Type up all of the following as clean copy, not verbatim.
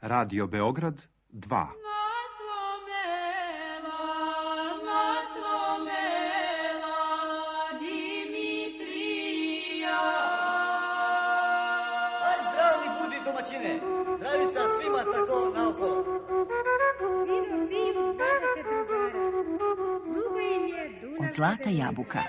Radio Beograd 2. Zdravica svima tako naokolo. Od Zlata jabuka.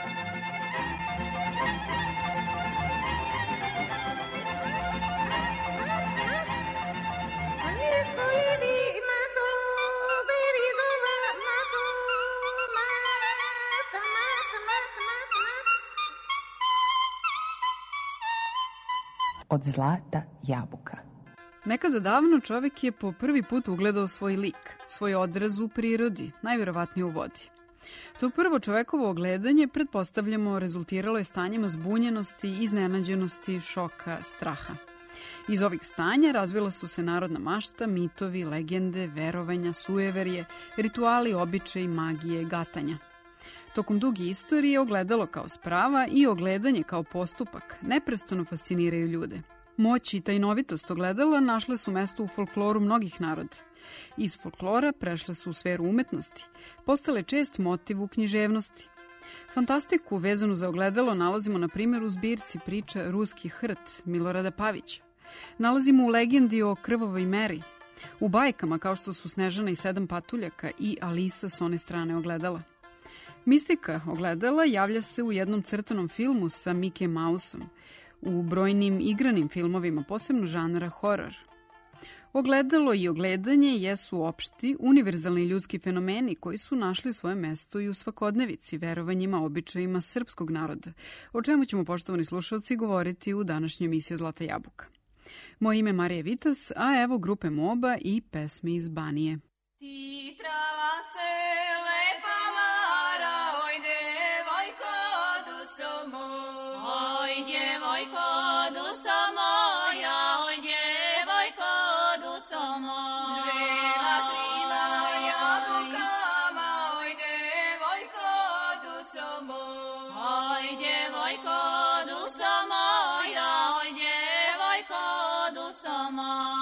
Od Zlata jabuka. Nekada davno čovek je po prvi put ugledao svoj lik, svoj odraz u prirodi, najverovatnije u vodi. To prvo čovekovo ogledanje, pretpostavljamo, rezultiralo je stanjima zbunjenosti, iznenađenosti, šoka, straha. Iz ovih stanja razvila su se narodna mašta, mitovi, legende, verovanja, sujeverje, rituali, običaji, magije, gatanja. Tokom duge istorije ogledalo kao sprava i ogledanje kao postupak neprestano fasciniraju ljude. Moć i tajnovitost ogledala našle su mesto u folkloru mnogih naroda. Iz folklora prešle su u sferu umetnosti, postale čest motiv u književnosti. Fantastiku vezanu za ogledalo nalazimo na primjer u zbirci priča Ruski hrt Milorada Pavića. Nalazimo u legendi o krvavoj Meri, u bajkama kao što su Snežana i 7 patuljaka i Alisa s one strane ogledala. Mistika ogledala javlja se u jednom crtanom filmu sa Mickey Mouseom, u brojnim igranim filmovima, posebno žanra horor. Ogledalo i ogledanje jesu opšti, univerzalni ljudski fenomeni koji su našli svoje mesto i u svakodnevici, verovanjima, običajima srpskog naroda, o čemu ćemo, poštovani slušalci, govoriti u današnjoj emisiji Zlata jabuka. Moje ime je Marija Vitas, a evo grupe Moba i pesme iz Banije. Titrala se lepa Mara, oj devojko dušo moja, oj devojko dušo moja, oj devojko dušo moja. Dve na trima jabukama, oj devojko dušo moja, oj devojko dušo moja, oj devojko dušo moja.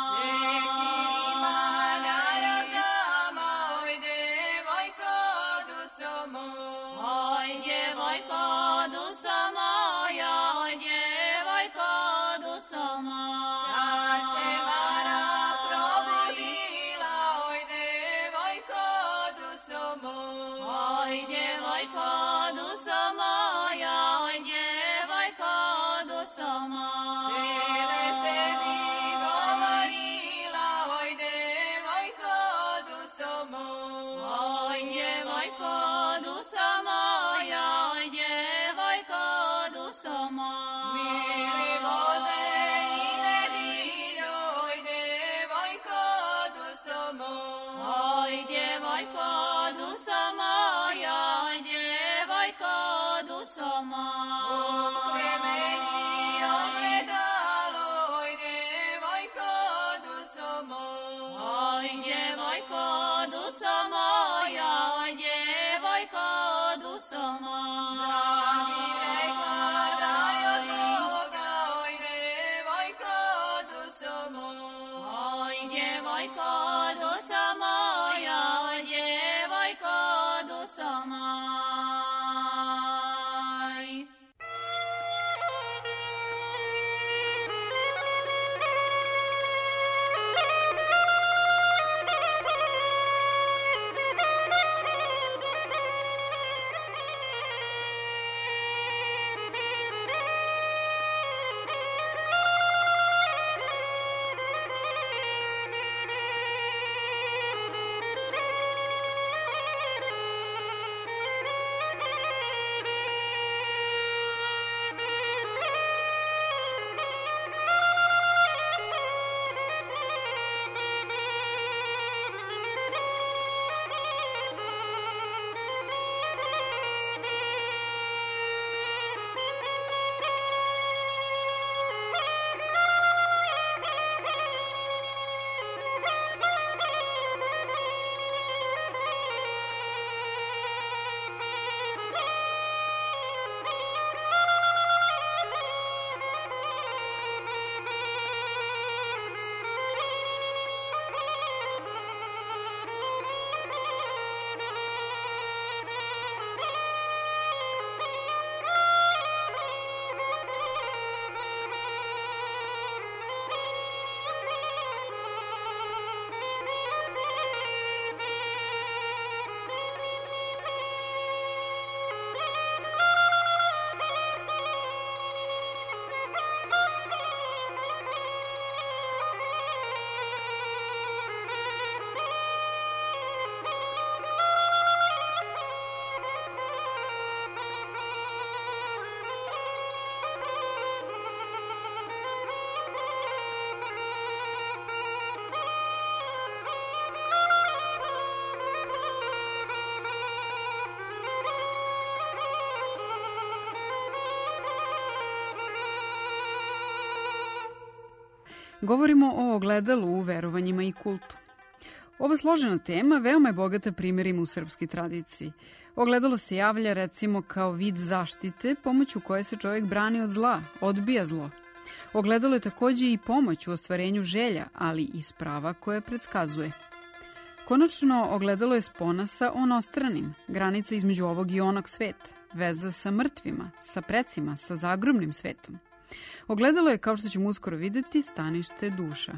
Govorimo o ogledalu u verovanjima i kultu. Ova složena tema veoma je bogata primjerima u srpskoj tradiciji. Ogledalo se javlja recimo kao vid zaštite pomoću koje se čovjek brani od zla, odbija zlo. Ogledalo je takođe i pomoć u ostvarenju želja, ali i sprava koje predskazuje. Konačno, ogledalo je spona sa onostranim, granica između ovog i onog sveta, veza sa mrtvima, sa precima, sa zagrobnim svetom. Ogledalo je, kao što ćemo uskoro videti, stanište duša.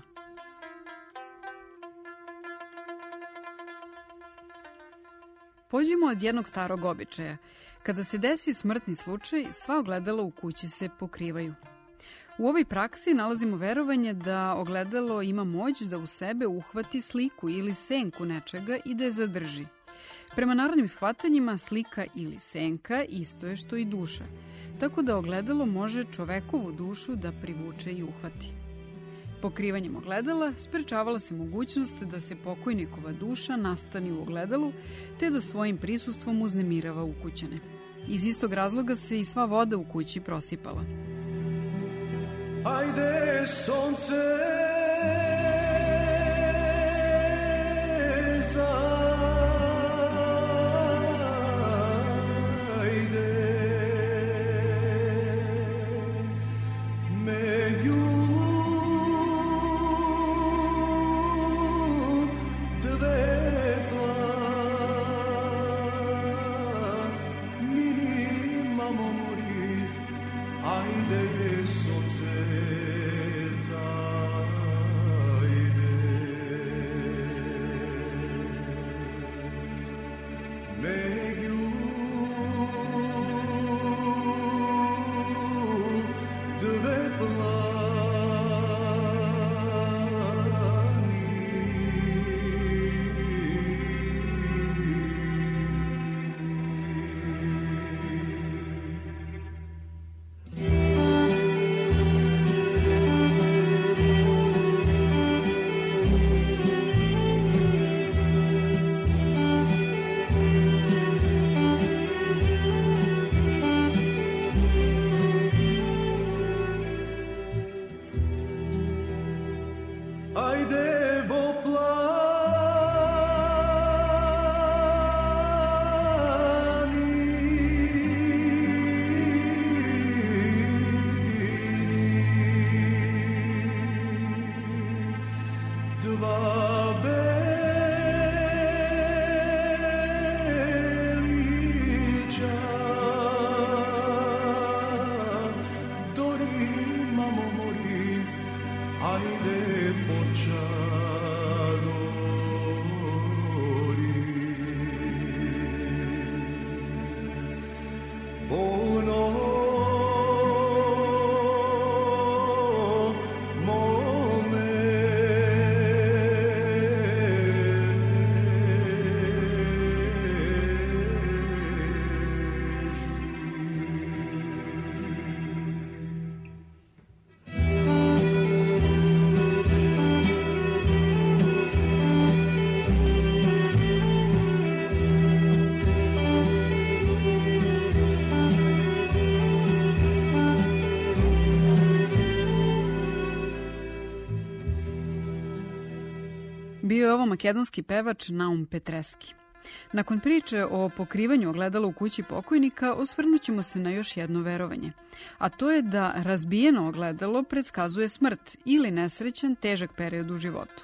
Pođimo od jednog starog običaja. Kada se desi smrtni slučaj, sva ogledala u kući se pokrivaju. U ovoj praksi nalazimo verovanje da ogledalo ima moć da u sebe uhvati sliku ili senku nečega i da je zadrži. Prema narodnim shvatanjima, slika ili senka isto je što i duša, tako da ogledalo može čovekovu dušu da privuče i uhvati. Pokrivanjem ogledala sprečavala se mogućnost da se pokojnikova duša nastani u ogledalu, te da svojim prisustvom uznemirava ukućane. Iz istog razloga se i sva voda u kući prosipala. Ajde, sonce, zajde, me ljudve mini mamo mori, ajde, sonce. Bio je ovo makedonski pevač Naum Petreski. Nakon priče o pokrivanju ogledala u kući pokojnika, osvrnućemo se na još jedno verovanje, a to je da razbijeno ogledalo predskazuje smrt ili nesrećan, težak period u životu.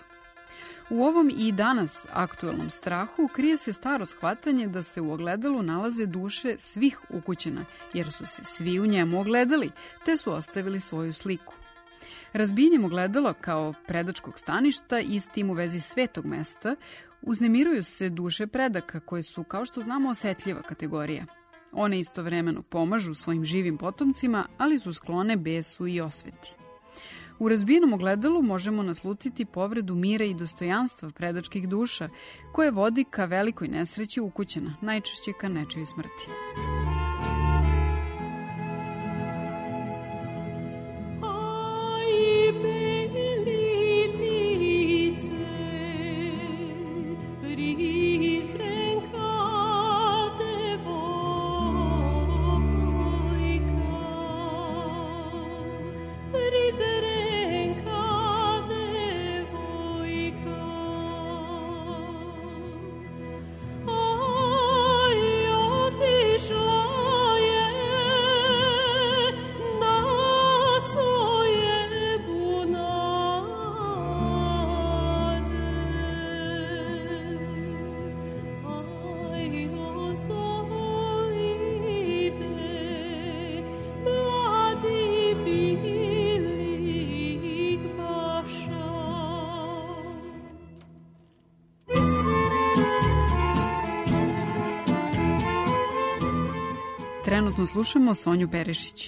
U ovom i danas aktuelnom strahu krije se staro shvatanje da se u ogledalu nalaze duše svih ukućana, jer su se svi u njemu ogledali, te su ostavili svoju sliku. Razbijanjem ogledala kao predačkog staništa i s tim u vezi svetog mesta, uznemiruju se duše predaka koje su, kao što znamo, osetljiva kategorija. One istovremeno pomažu svojim živim potomcima, ali su sklone besu i osveti. U razbijenom ogledalu možemo naslutiti povredu mira i dostojanstva predačkih duša, koje vodi ka velikoj nesreći ukućana, najčešće ka nečijoj smrti. Rizerenka Trenutno slušamo Sonju Perišić.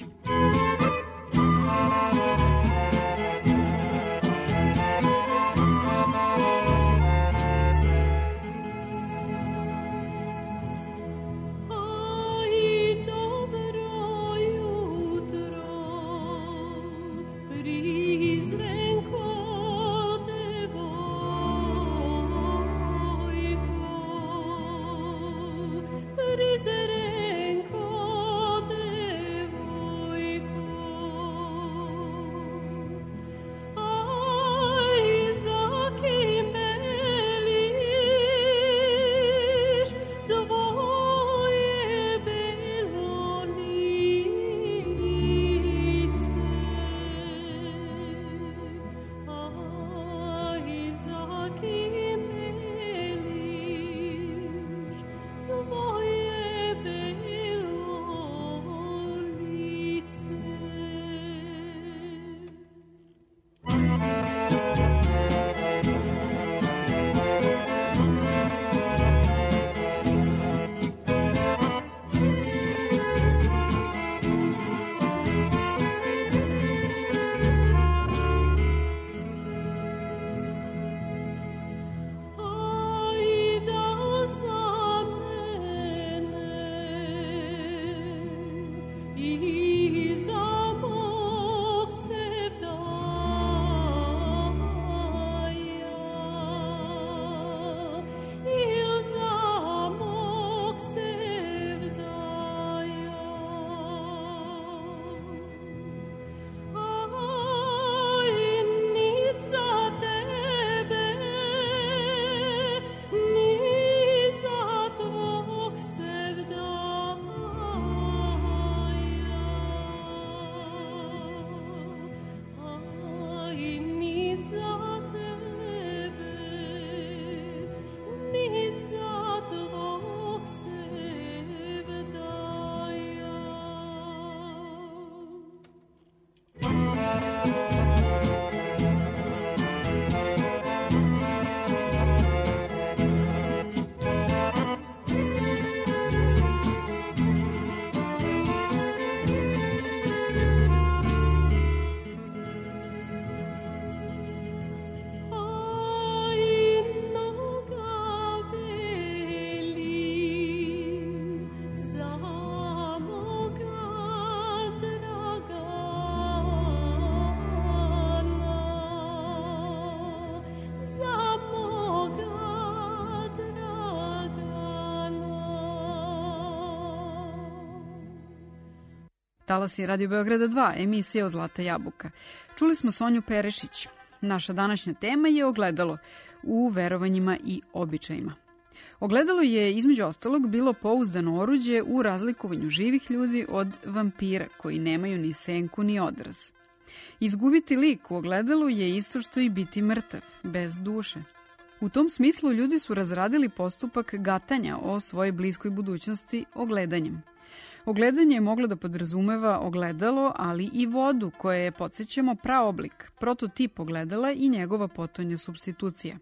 Talas je Radio Beograda 2, emisija o Zlata jabuka. Čuli smo Sonju Perišić. Naša današnja tema je ogledalo u verovanjima i običajima. Ogledalo je, između ostalog, bilo pouzdano oruđe u razlikovanju živih ljudi od vampira, koji nemaju ni senku ni odraz. Izgubiti lik u ogledalu je isto što i biti mrtav, bez duše. U tom smislu ljudi su razradili postupak gatanja o svojoj bliskoj budućnosti ogledanjem. Ogledanje je moglo da podrazumeva ogledalo, ali i vodu, koje je, podsjećamo, praoblik, prototip ogledala i njegova potonja supstitucija.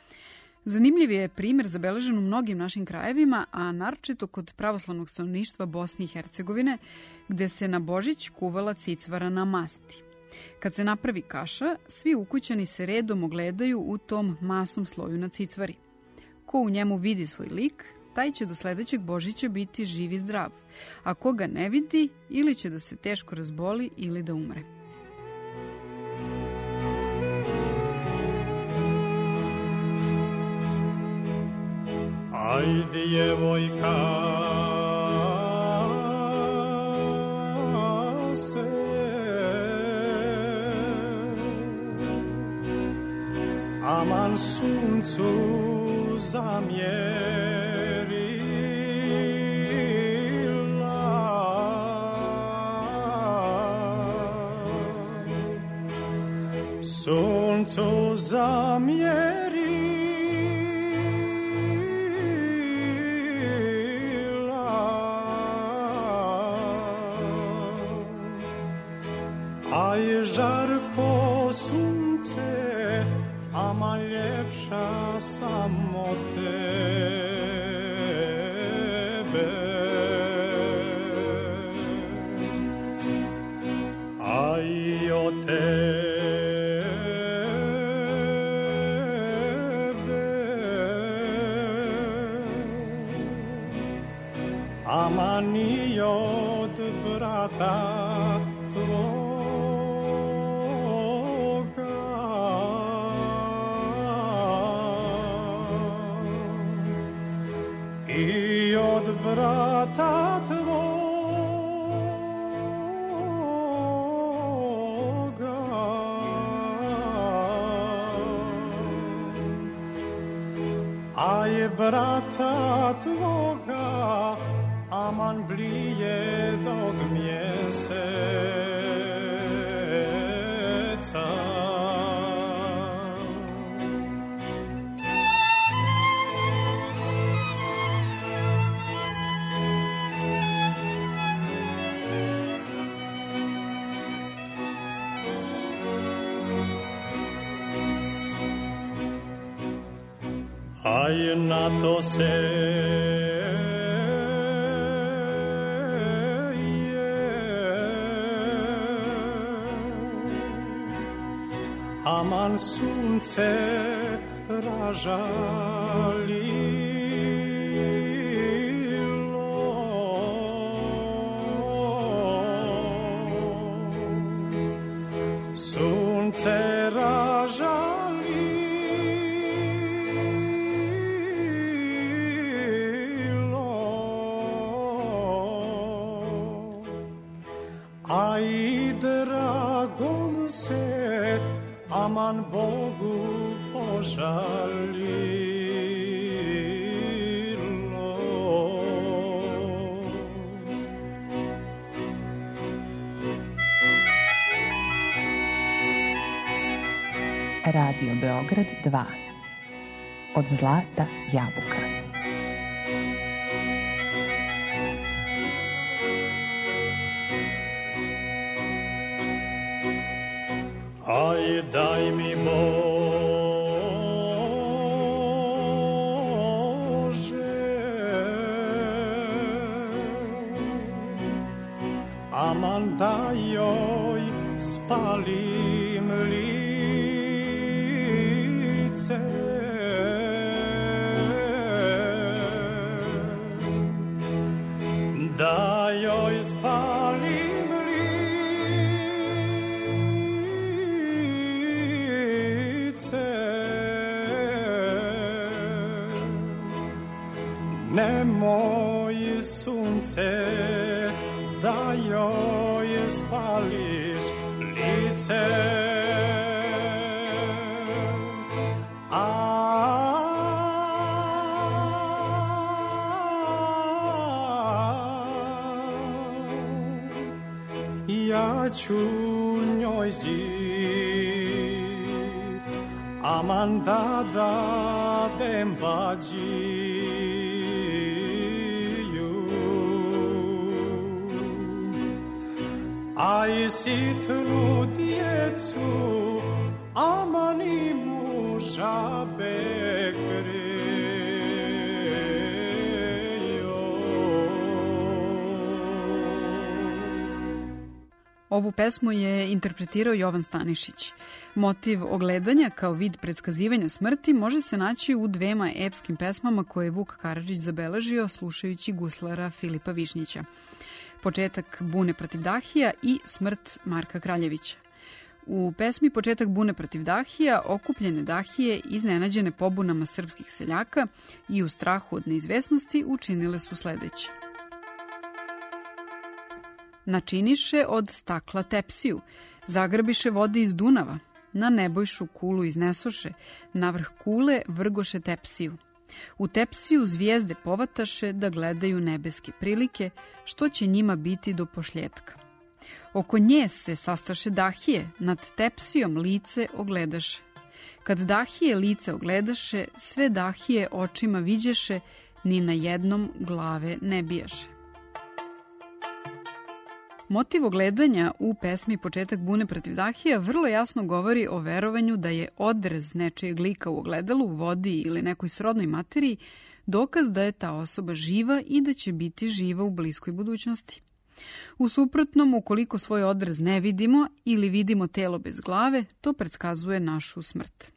Zanimljiv je primjer zabeležen u mnogim našim krajevima, a naročito kod pravoslavnog stanovništva Bosne i Hercegovine, gde se na Božić kuvala cicvara na masti. Kad se napravi kaša, svi ukućani se redom ogledaju u tom masnom sloju na cicvari. Ko u njemu vidi svoj lik, taj će do sledećeg Božića biti živ i zdrav, a ko ga ne vidi, ili će da se teško razboli ili da umre. Ajde, djevojka, se aman suncu zamjerila, suncu zamjerila, a je žarko sunce, ama ljepša samo tebe. ama ni od brata tvoga. I od brata tvoga, a je brata tvoga aman blije dog mjeseca. Aj na to se je aman sunce ražalilo, sunce ražalilo, a i dragom se aman Bogu požalilo. Radio Beograd 2. Od zlata jabuka. Aj daj mi Bože, aman da joj spalim lice, da joj spalim nemoj sunce da joj spališ lice. Ja ću njoj aman da dadem bađiju, a i sitnu djecu aman i muža bekrejo. Ovu pesmu je interpretirao Jovan Stanišić. Motiv ogledanja kao vid predskazivanja smrti može se naći u dvema epskim pesmama koje je Vuk Karadžić zabeležio slušajući guslara Filipa Višnjića. Početak bune protiv Dahija i smrt Marka Kraljevića. U pesmi Početak bune protiv Dahija okupljene Dahije, iznenađene pobunama srpskih seljaka i u strahu od neizvesnosti, učinile su sledeće. Načiniše od stakla tepsiju, zagrbiše vode iz Dunava, na nebojšu kulu iznesoše, na vrh kule vrgoše tepsiju. U tepsiju zvijezde povataše da gledaju nebeske prilike, što će njima biti do pošljetka. Oko nje se sastaše Dahije, nad tepsijom lice ogledaše. Kad Dahije lice ogledaše, sve Dahije očima viđeše, ni na jednom glave ne bijaše. Motiv ogledanja u pesmi Početak bune protiv Dahija vrlo jasno govori o verovanju da je odrez nečijeg lika u ogledalu, vodi ili nekoj srodnoj materiji dokaz da je ta osoba živa i da će biti živa u bliskoj budućnosti. U suprotnom, ukoliko svoj odraz ne vidimo ili vidimo telo bez glave, to predskazuje našu smrt.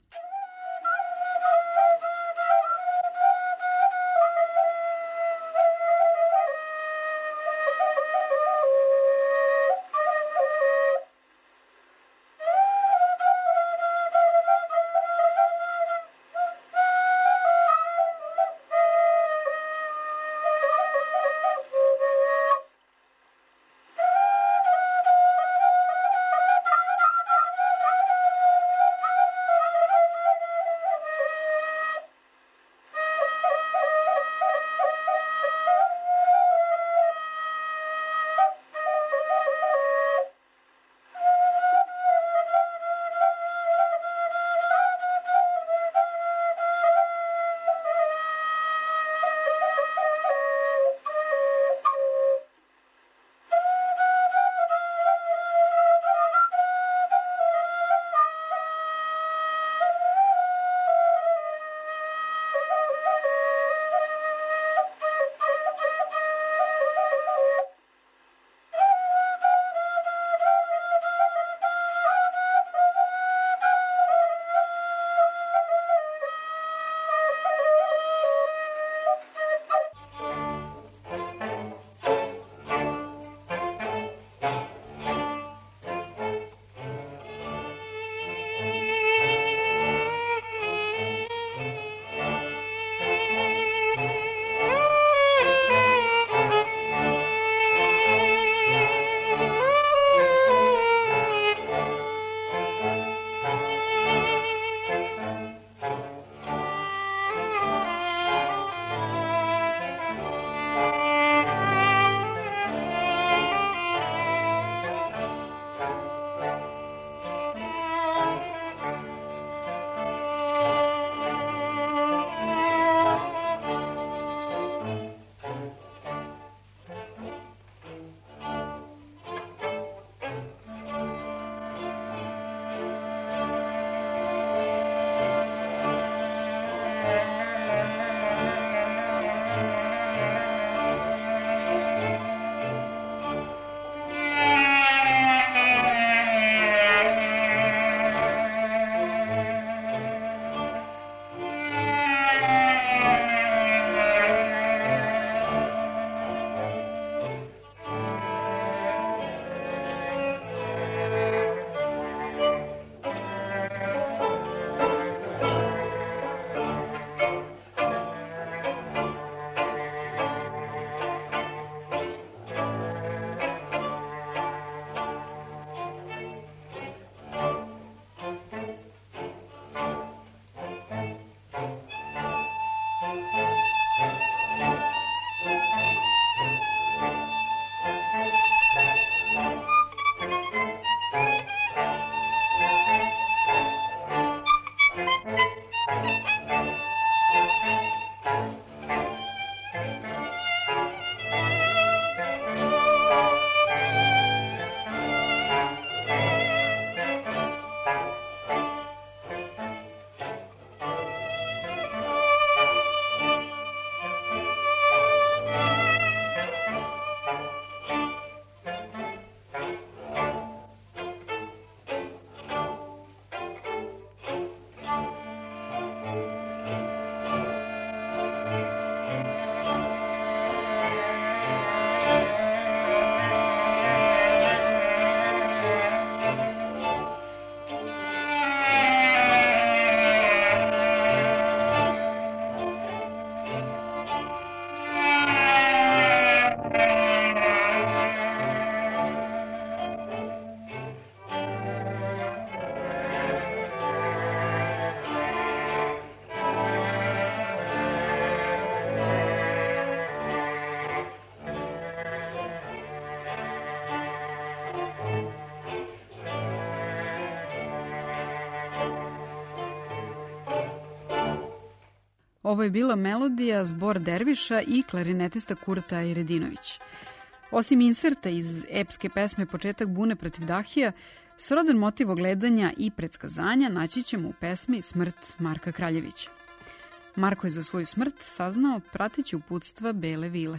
Ovo je bila melodija Zbor derviša i klarinetista Kurta Ajredinović. Osim inserta iz epske pesme Početak bune protiv Dahija, srodan motiv ogledanja i predskazanja naći ćemo u pesmi Smrt Marka Kraljevića. Marko je za svoju smrt saznao prateći uputstva Bele vile.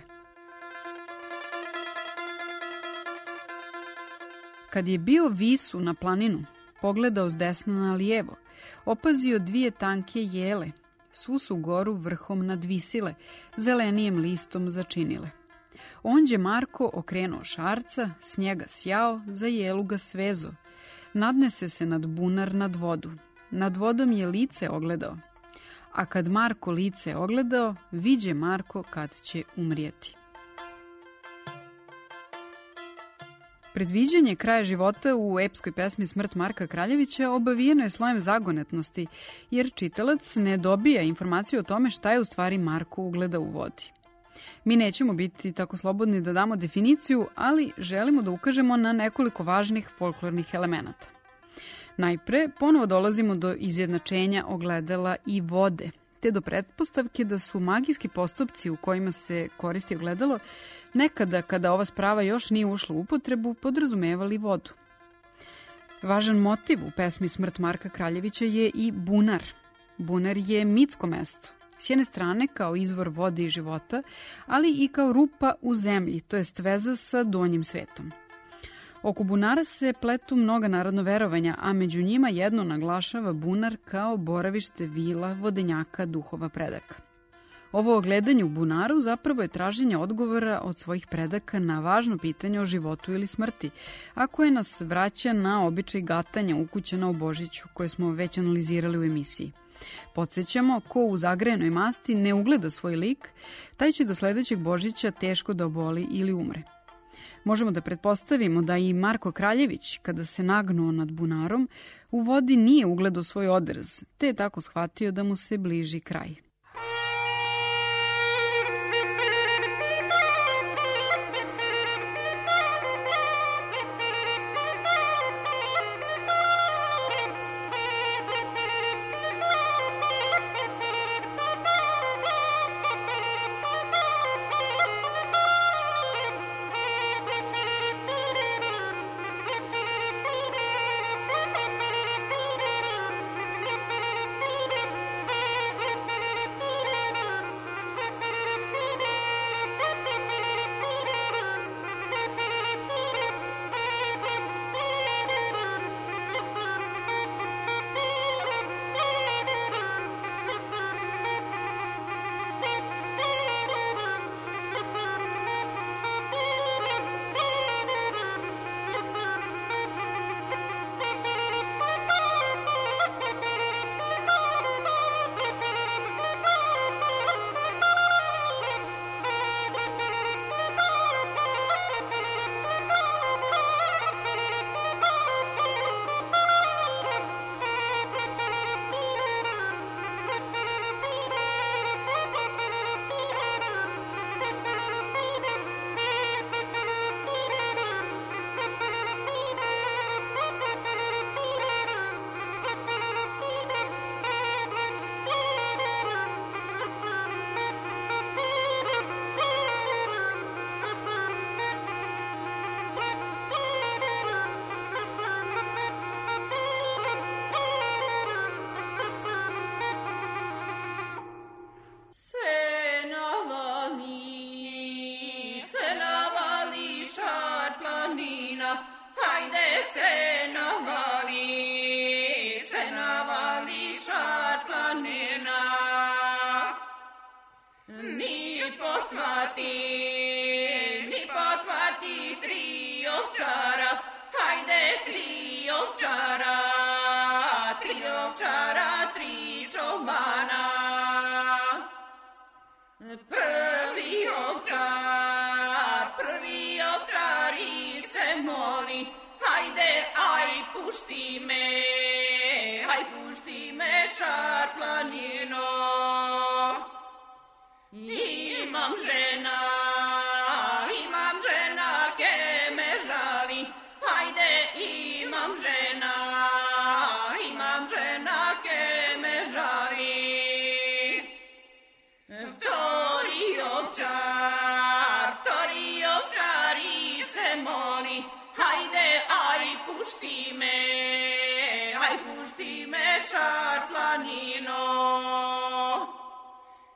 Kad je bio visu na planinu, pogledao s desna na lijevo, opazio 2 tanke jele, svu su goru vrhom nadvisile, zelenijem listom začinile. Onđe Marko okrenuo šarca, s njega sjao, za jelu ga svezo. Nadnese se nad bunar nad vodu. Nad vodom je lice ogledao. A kad Marko lice ogledao, viđe Marko kad će umrijeti. Predviđanje kraja života u epskoj pesmi Smrt Marka Kraljevića obavijeno je slojem zagonetnosti, jer čitalac ne dobija informaciju o tome šta je u stvari Marko ugleda u vodi. Mi nećemo biti tako slobodni da damo definiciju, ali želimo da ukažemo na nekoliko važnih folklornih elemenata. Najpre, ponovo dolazimo do izjednačenja ogledala i vode, te do pretpostavke da su magijski postupci u kojima se koristi ogledalo nekada, kada ova sprava još nije ušla u upotrebu, podrazumevali vodu. Važan motiv u pesmi Smrt Marka Kraljevića je i bunar. Bunar je mitsko mesto. S jedne strane kao izvor vode i života, ali i kao rupa u zemlji, to jest veza sa donjim svetom. Oko bunara se pletu mnoga narodno verovanja, a među njima jedno naglašava bunar kao boravište vila, vodenjaka, duhova predaka. Ovo ogledanje u bunaru zapravo je traženje odgovora od svojih predaka na važno pitanje o životu ili smrti, a koje nas vraća na običaj gatanja ukućana u Božiću, koje smo već analizirali u emisiji. Podsjećamo, ko u zagrejenoj masti ne ugleda svoj lik, taj će do sledećeg Božića teško da oboli ili umre. Možemo da pretpostavimo da i Marko Kraljević, kada se nagnuo nad bunarom, u vodi nije ugledao svoj odraz, te je tako shvatio da mu se bliži kraj.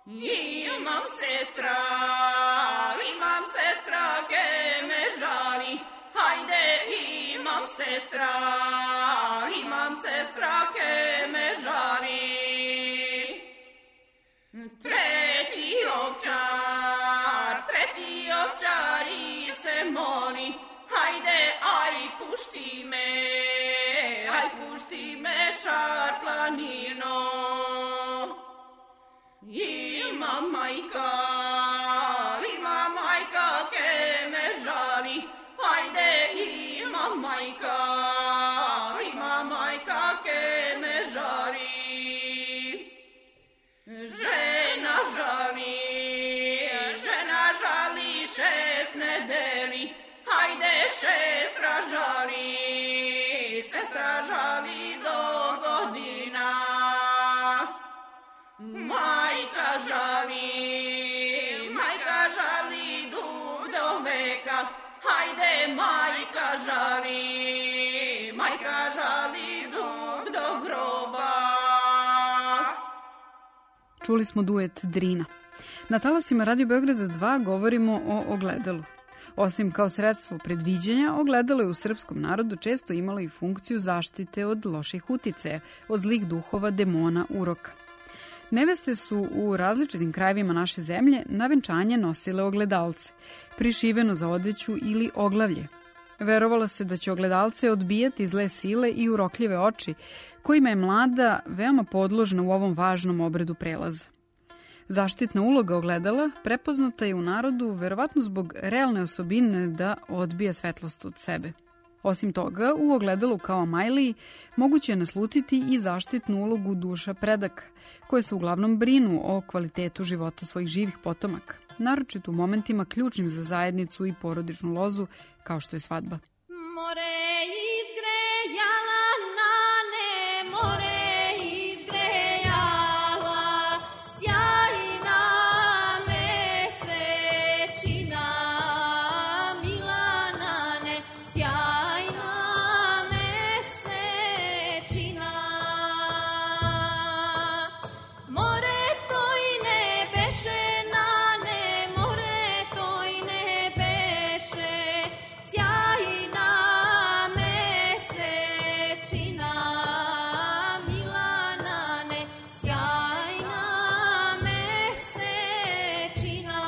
Imam sestra ke me žali, hajde imam sestra ke me žali. Treti ovčari se moli, hajde aj pušti me šar planino. Ima majka ke me žali, hajde ima majka ke me žali. Žena žali 6 nedeli, hajde sestra žali do godina. Majka žali do veka, hajde majka žali do groba. Čuli smo duet Drina. Na talasima Radio Beograda 2 govorimo o ogledalu. Osim kao sredstvo predviđanja, ogledalo je u srpskom narodu često imalo i funkciju zaštite od loših uticaja, od zlih duhova, demona, uroka. Neveste su u različitim krajevima naše zemlje na venčanje nosile ogledalce, prišiveno za odeću ili oglavlje. Verovalo se da će ogledalce odbijati zle sile i urokljive oči, kojima je mlada veoma podložna u ovom važnom obredu prelaza. Zaštitna uloga ogledala prepoznata je u narodu verovatno zbog realne osobine da odbija svetlost od sebe. Osim toga, u ogledalu kao majliji moguće je naslutiti i zaštitnu ulogu duša predaka, koje se uglavnom brinu o kvalitetu života svojih živih potomaka, naročito u momentima ključnim za zajednicu i porodičnu lozu, kao što je svadba. More izgrejala nane, more izgrejala, sjajna mesečina, mila nane, sjajna mesečina. More to i ne beše nane, more to i ne beše, sjajna mesečina, mila nane, sjajna mesečina.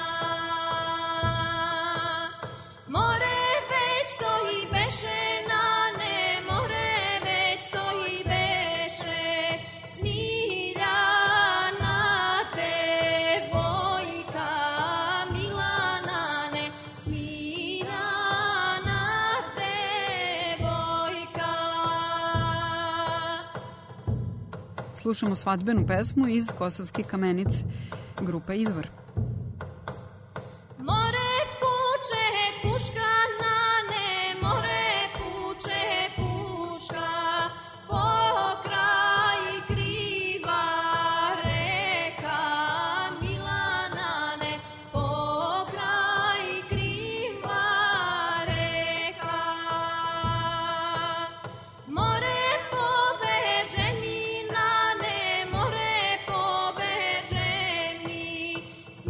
More već to i beše nane, more već to i beše, smiljana devojka, mila nane, smiljana devojka. Slušamo svadbenu pesmu iz Kosovske Kamenice, grupa Izvor. More puče puška nane, more puče puška, pokraj kriva reka, mila nane, pokraj kriva reka. More pobeže mi nane, more pobeže mi,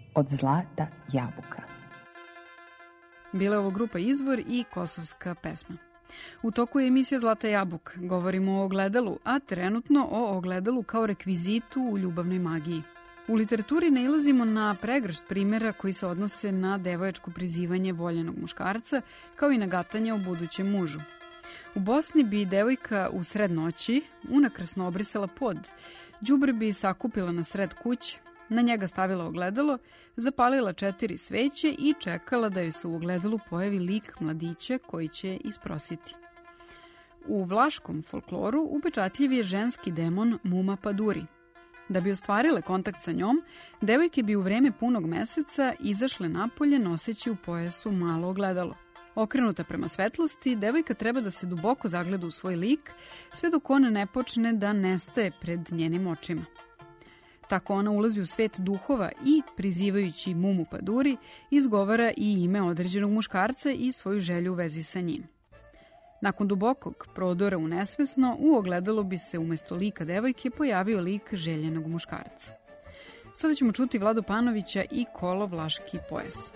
Od zlata jabuka. Bila je ovo grupa Izvor i kosovska pesma. U toku je emisija Zlata jabuka. Govorimo o ogledalu, a trenutno o ogledalu kao rekvizitu u ljubavnoj magiji. U literaturi nailazimo na pregršt primjera koji se odnose na devojačko prizivanje voljenog muškarca, kao i na gatanje o budućem mužu. U Bosni bi devojka u sred noći unakrasno obrisala pod, đubre bi sakupila na sred kuće, na njega stavila ogledalo, zapalila 4 sveće i čekala da joj se u ogledalu pojavi lik mladića koji će je isprositi. U vlaškom folkloru upečatljiv je ženski demon Muma Paduri. Da bi ostvarile kontakt sa njom, devojke bi u vreme punog meseca izašle napolje noseći u pojasu malo ogledalo. Okrenuta prema svetlosti, devojka treba da se duboko zagleda u svoj lik, sve dok ona ne počne da nestaje pred njenim očima. Tako ona ulazi u svet duhova i, prizivajući Mumu Paduri, izgovara i ime određenog muškarca i svoju želju u vezi sa njim. Nakon dubokog prodora u nesvesno, u ogledalu bi se umesto lika devojke pojavio lik željenog muškarca. Sada ćemo čuti Vladu Panovića i Kolo Vlaški pojas.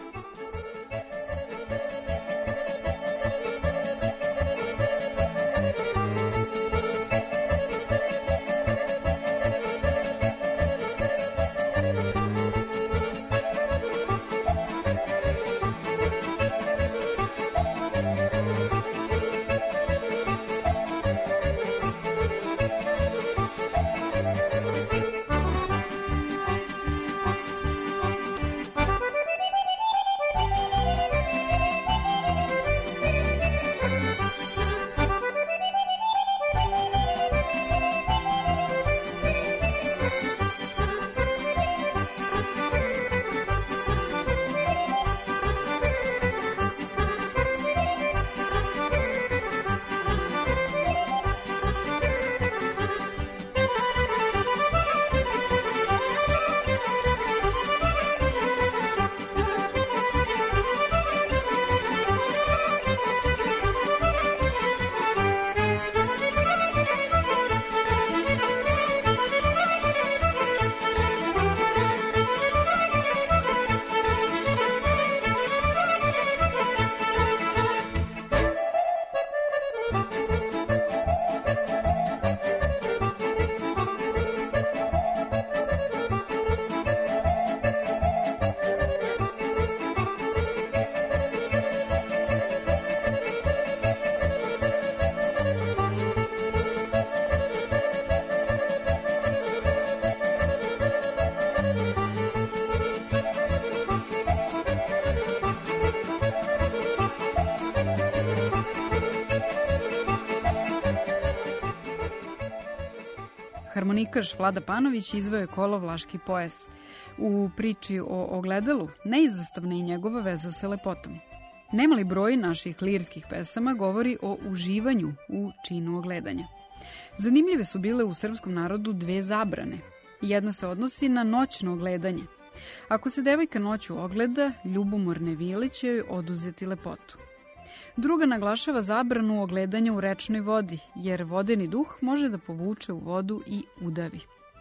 Harmonikaš Vlada Panović izveo je Kolo Vlaški pojas. U priči o ogledalu neizostavna i njegova veza sa lepotom. Nemali broj naših lirskih pesama govori o uživanju u činu ogledanja. Zanimljive su bile u srpskom narodu 2 zabrane. Jedna se odnosi na noćno ogledanje. Ako se devojka noću ogleda, ljubomorne vile će joj oduzeti lepotu. Druga naglašava zabranu ogledanja u rečnoj vodi, jer vodeni duh može da povuče u vodu i udavi.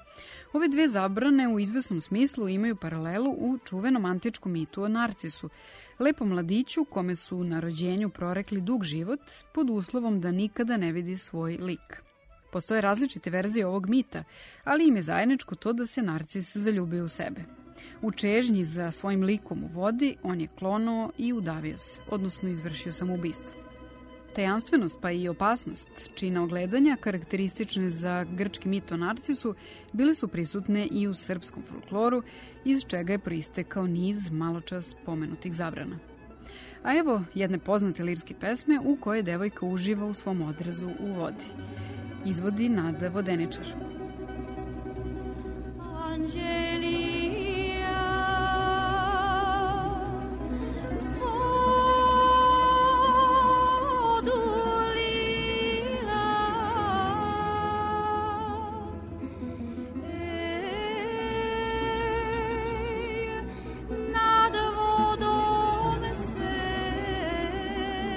Ove 2 zabrane u izvesnom smislu imaju paralelu u čuvenom antičkom mitu o Narcisu, lepom mladiću kome su na rođenju prorekli dug život pod uslovom da nikada ne vidi svoj lik. Postoje različite verzije ovog mita, ali im je zajedničko to da se Narcis zaljubio u sebe. U čežnji za svojim likom u vodi on je klonuo i udavio se, odnosno izvršio samoubistvo. Tajanstvenost pa i opasnost čina ogledanja, karakteristične za grčki mit o Narcisu, bile su prisutne i u srpskom folkloru, iz čega je proistekao niz maločas pomenutih zabrana. A evo jedne poznate lirske pesme u kojoj devojka uživa u svom odrazu u vodi. Izvodi Nada Vodeničar.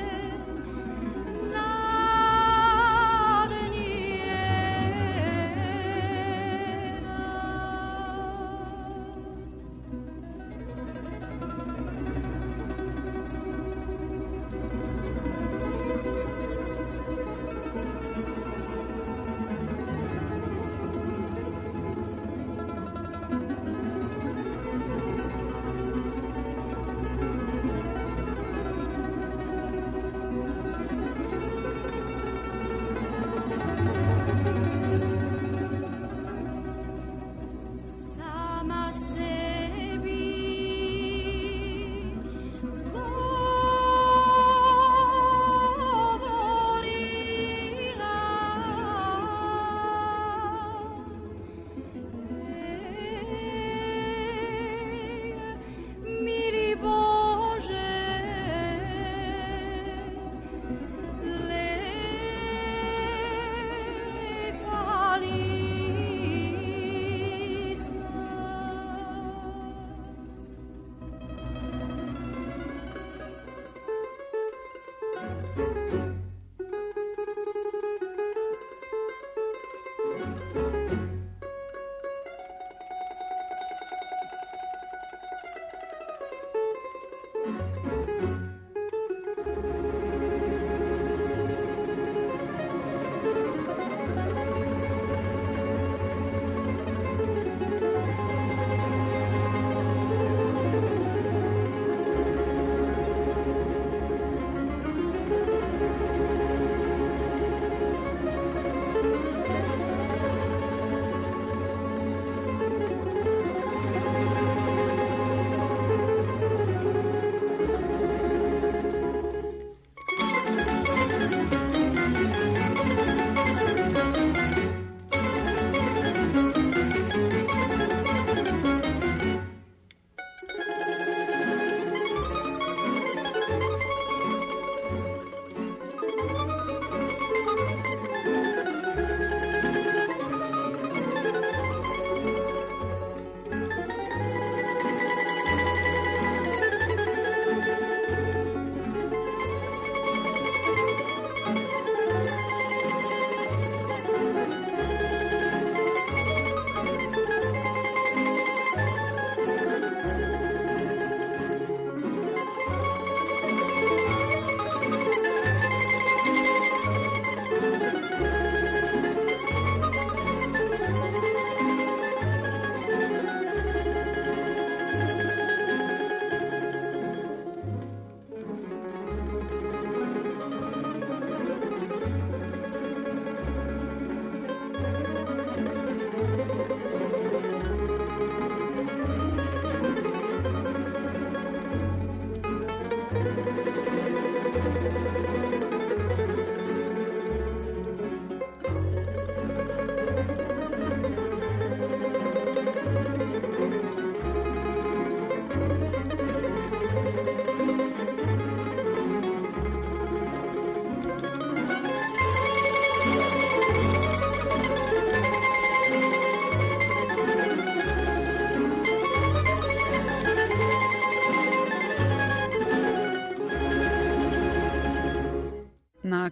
Yeah.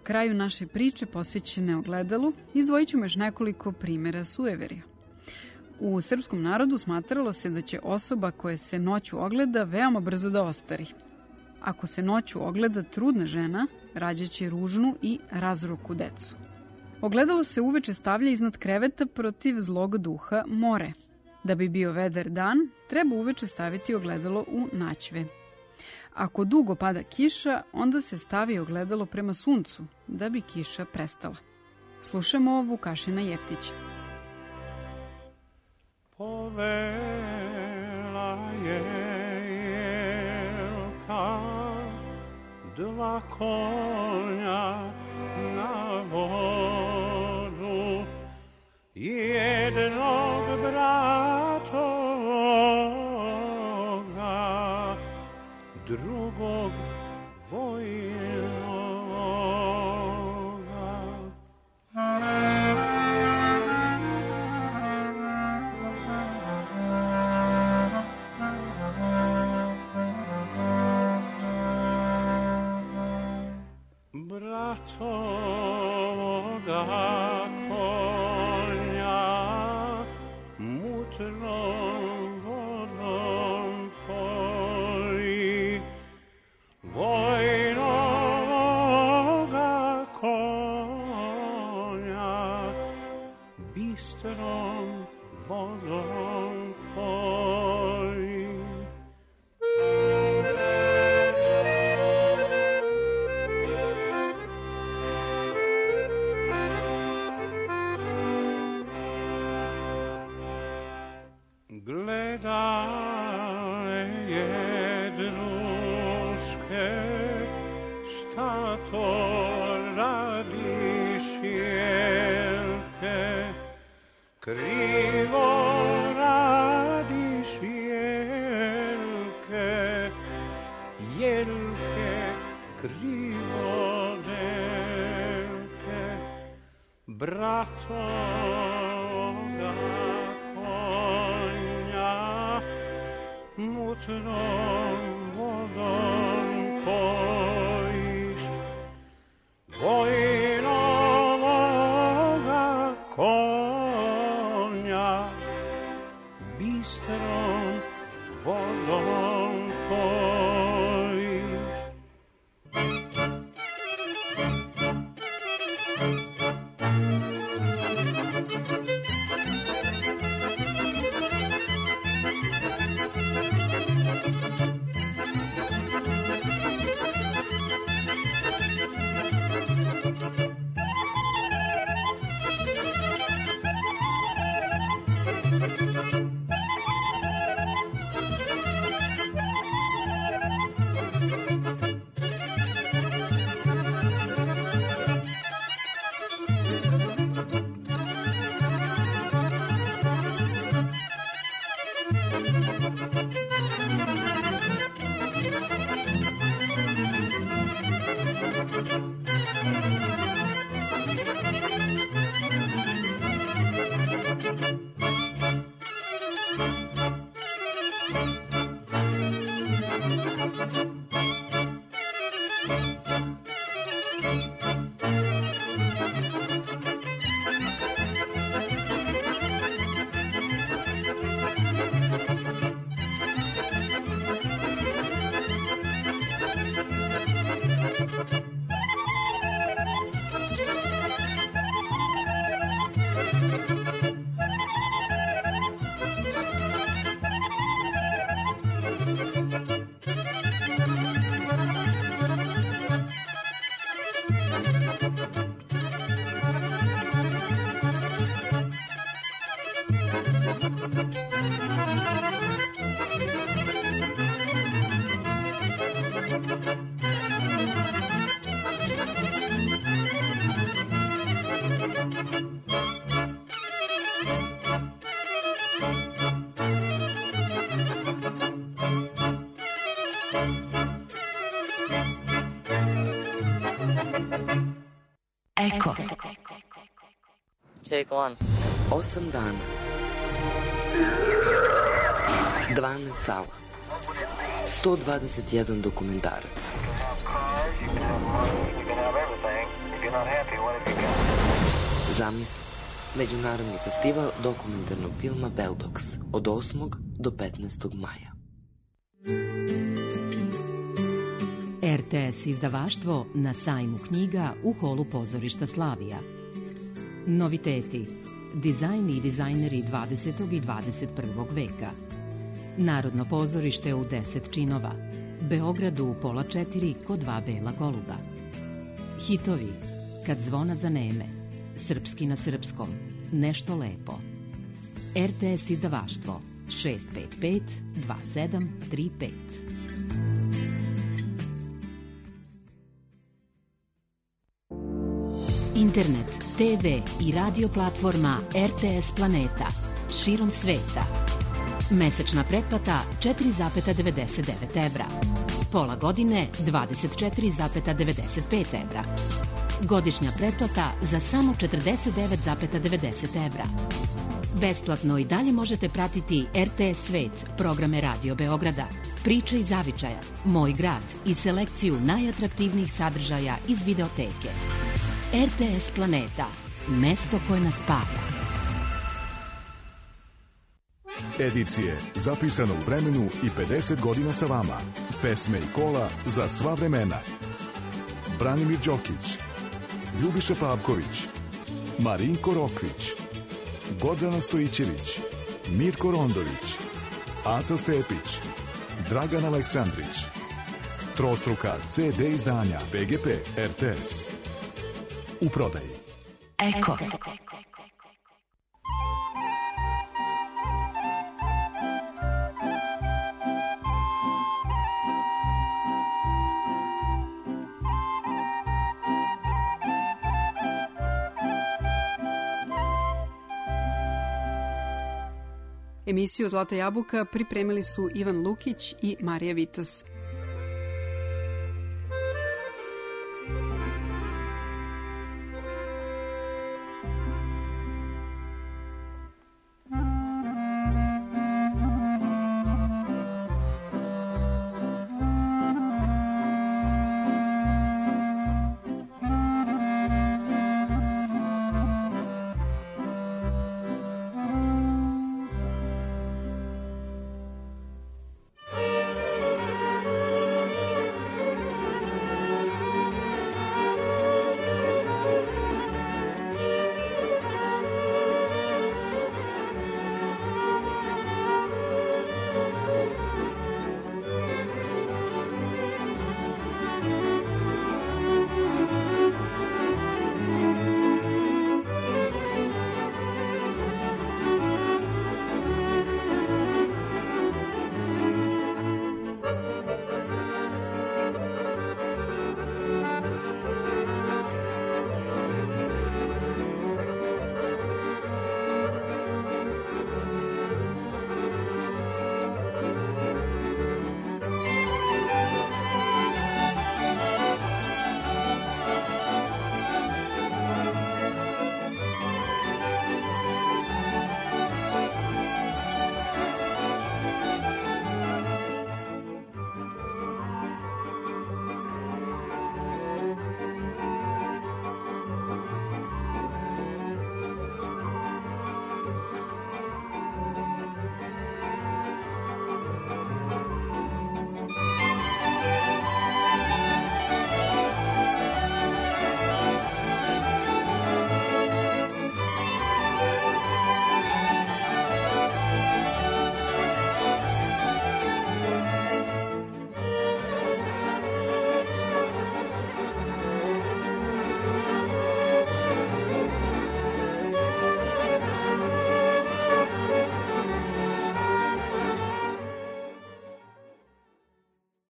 kraju naše priče posvećene ogledalu izdvojit ćemo još nekoliko primjera sujeverja. U srpskom narodu smatralo se da će osoba koja se noću ogleda veoma brzo da ostari. Ako se noću ogleda trudna žena, rađaće ružnu i razruku decu. Ogledalo se uveče stavlja iznad kreveta protiv zlog duha more. Da bi bio vedar dan, treba uveče staviti ogledalo u naćve. Ako dugo pada kiša, onda se stavi ogledalo prema suncu, da bi kiša prestala. Slušamo Vukašina Jeftića. Povela je jelka, dva konja na vodu, jednog bratoga, drugog vojnoga. Bratoga konja mutnom vodom poli, vojnoga konja bistrom vodom poli. Gledale je druške, šta to radiš jelke, krivo radiš jelke, jelke krivo delke, bratoga mutnom vodom pojiš, vojnoga konja bistrom vodom pojiš. Eko. Take one. 8 dana. 12 sala. 121 dokumentarac. Zamisli. Međunarodni festival dokumentarnog filma Beldox od 8. do 15. maja. RTS izdavaštvo na sajmu knjiga u holu pozorišta Slavija. Noviteti. Dizajn i dizajneri 20. i 21. veka. Narodno pozorište u 10 činova. Beogradu u 3:30 kod 2 bela goluba. Hitovi. Kad zvona zaneme. Srpski na srpskom. Nešto lepo. RTS izdavaštvo 655 2735. Internet, TV i radio platforma RTS Planeta širom sveta. Mesečna pretplata 4,99 evra. Pola godine 24,95 evra. Godišnja pretplata za samo 49,90 evra. Besplatno i dalje možete pratiti RTS Svet, programe Radio Beograda, Priče iz zavičaja, Moj grad i selekciju najatraktivnijih sadržaja iz videoteke. RTS Planeta, mesto koje nas spaja. Edicije zapisane u vremenu i 50 godina sa vama. Pesme i kola za sva vremena. Branimir Đokić, Ljubiša Pavković, Marinko Rokvić, Gordana Stojićević, Mirko Rondović, Aca Stepić, Dragan Aleksandrić. Trostruka CD izdanja BGP RTS. U prodaji. Eko. Emisiju Zlata jabuka pripremili su Ivan Lukić i Marija Vitos.